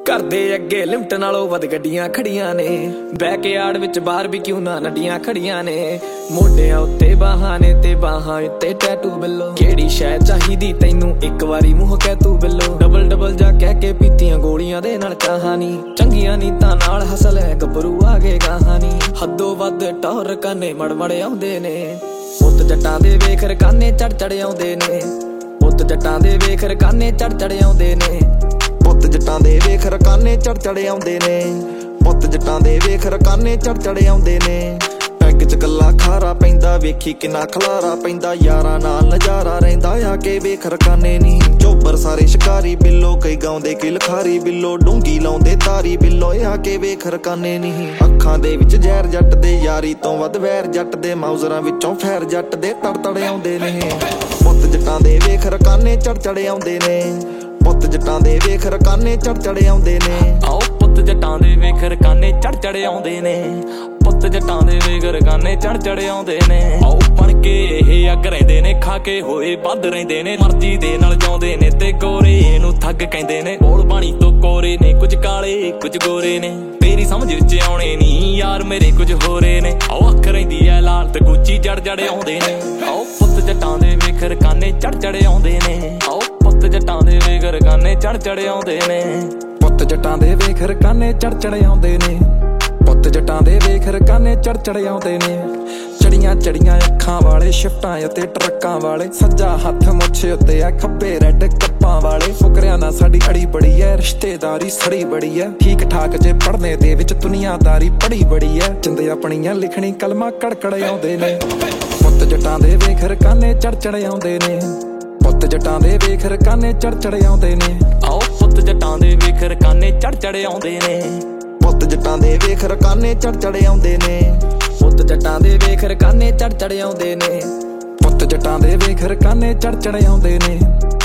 घर दे अगे लिमट नालों वध गड्डियां खड़ियां ने, बैकयार्ड विच बारबेक्यू ना नड्डियां खड़ियां ने, मोढियां उत्ते बाहां ने ते बाहां उत्ते टैटू बिल्लो। केड़ी शै चाहीदी तैनू एक वारी मूंह कह तू बिल्लो। डबल डबल जा कह के पीतियां गोलियां दे नाल कहानी, चंगियां नीतां नाल हसल है गभरू आ गए कहानी। हद्दों वध टौर काने मड़मड़ आउंदे ने, पुत्त जट्टां दे वेख रकाने चढ़ चढ़ आउंदे ने, पुत्त जट्टां दे वेख रकाने चढ़ चढ़ आउंदे ने, पुत्त जट्टां दे वेख रकाने चढ़ चढ़ आउंदे ने, पुत्त जट्टां दे वेख रकाने चढ़ चढ़ आउंदे ने। पैग च गल्ला खारा पैंदा वेखी किन्ना खलारा पैंदा, यारां नाल नजारा रहिंदा आके वेख रकाने नी। चोबर सारे शिकारी बिल्लो, कई गाउंदे कि लखारी बिल्लो, डूंगी लाउंदे तारी बिल्लो आके वेख रकाने नी। अखां दे विच जहर जट दे, यारी तों वध वैर जट दे, माउजरां विचों फैर जट दे तड़ तड़ आउंदे ने। पुत्त जट्टां दे वेख रकाने चढ़ चढ़ आउंदे ने, पुत्त जट्टां दे वेख रकाने चढ़ चढ़ आउंदे ने। आओ पुत्त जट्टां दे वेख रकाने चढ़ चढ़ आउंदे ने, पुत्त जट्टां दे वेख रकाने चढ़ चढ़ आउंदे ने। आओ बन के ਇਹ ਅੱਗ ਰਹਿੰਦੇ ਨੇ, ਖਾ ਕੇ ਹੋਏ ਵੱਧ ਰਹਿੰਦੇ ਨੇ, ਮਰਜ਼ੀ ਦੇ ਨਾਲ ਜਾਉਂਦੇ ਨੇ ਤੇ ਗੋਰੇ ਨੂੰ ਠੱਗ ਕਹਿੰਦੇ ਨੇ। ਬੋਲ ਬਾਣੀ ਤੋਂ ਕੋਰੇ ਨੇ, ਕੁਝ ਕਾਲੇ ਕੁਝ ਗੋਰੇ ਨੇ, ਤੇਰੀ ਸਮਝ ਵਿੱਚ ਆਉਣੇ ਨਹੀਂ ਯਾਰ ਮੇਰੇ ਕੁਝ ਹੋਰੇ ਨੇ। ਆਓ ਅੱਖ ਰਹਿੰਦੀ ਐ ਲਾਲ ਤੇ ਗੁੱਚੀ ਜੜ ਜੜ ਆਉਂਦੇ ਨੇ। ਆਓ ਪੁੱਤ ਜੱਟਾਂ ਦੇ ਵੇਖ ਰਕਾਨੇ ਚੜ ਚੜ ਆਉਂਦੇ ਨੇ, ਆਓ ਪੁੱਤ ਜੱਟਾਂ ਦੇ ਵੇਖ ਰਕਾਨੇ ਚੜ ਚੜ ਆਉਂਦੇ ਨੇ। ਪੁੱਤ ਜੱਟਾਂ ਦੇ ਵੇਖ ਰਕਾਨੇ ਚੜ ਚੜ ਆਉਂਦੇ ਨੇ, ਪੁੱਤ ਜੱਟਾਂ ਦੇ ਵੇਖ ਰਕਾਨੇ ਚੜ ਚੜ ਆਉਂਦੇ ਨੇ। ਚੜੀਆਂ ਚੜੀਆਂ ਅੱਖਾਂ ਵਾਲੇ, ਸ਼ਿਫਟਾਂ ਅਤੇ ਟਰੱਕਾਂ ਵਾਲੇ, ਸੱਜਾ ਹੱਥ ਮੁੱਛੇ ਉੱਤੇ ਆ ਖੱਬੇ ਰੈੱਡ ਕੱਪਾਂ ਵਾਲੇ। ਫੁਕਰਿਆਂ ਨਾਲ ਸਾਡੀ ਅੜੀ ਬੜੀ ਐ, ਰਿਸ਼ਤੇਦਾਰੀ ਸੜੀ ਬੜੀ ਐ, ਠੀਕ ਠਾਕ ਜੇ ਪੜ੍ਹਨੇ ਦੇ ਵਿੱਚ ਦੁਨੀਆਦਾਰੀ ਪੜੀ ਬੜੀ ਐ। ਜਿੰਦੇ ਆਪਣੀਆਂ ਲਿਖਣੀ ਕਲਮਾਂ ਕੜਕੜ ਆਉਂਦੇ ਨੇ। ਪੁੱਤ ਜੱਟਾਂ ਦੇ ਵੇਖ ਰਕਾਨੇ ਚੜ ਚੜ ਆਉਂਦੇ ਨੇ, ਪੁੱਤ ਜੱਟਾਂ ਦੇ ਵੇਖ ਰਕਾਨੇ ਚੜ ਚੜ ਆਉਂਦੇ ਨੇ। ਆਓ ਪੁੱਤ ਜੱਟਾਂ ਦੇ ਵੇਖ ਰਕਾਨੇ ਚੜ ਚੜ ਆਉਂਦੇ ਨੇ, ਪੁੱਤ ਜੱਟਾਂ ਦੇ ਵੇਖ ਰਕਾਨੇ ਚੜ ਚੜ ਆਉਂਦੇ ਨੇ, ਪੁੱਤ ਜੱਟਾਂ ਦੇ ਵੇਖ ਰਕਾਨੇ ਚੜ ਚੜ ਆਉਂਦੇ ਨੇ, ਪੁੱਤ ਜੱਟਾਂ ਦੇ ਵੇਖ ਰਕਾਨੇ ਚੜ ਚੜ ਆਉਂਦੇ ਨੇ।